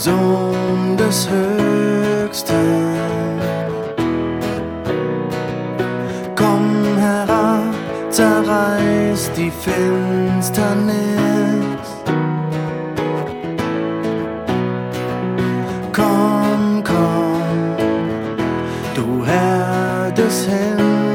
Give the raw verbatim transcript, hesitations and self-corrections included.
Sohn des Höchsten. Komm herab, zerreiß die Finsternis. Komm, komm, du Herr des Himmels.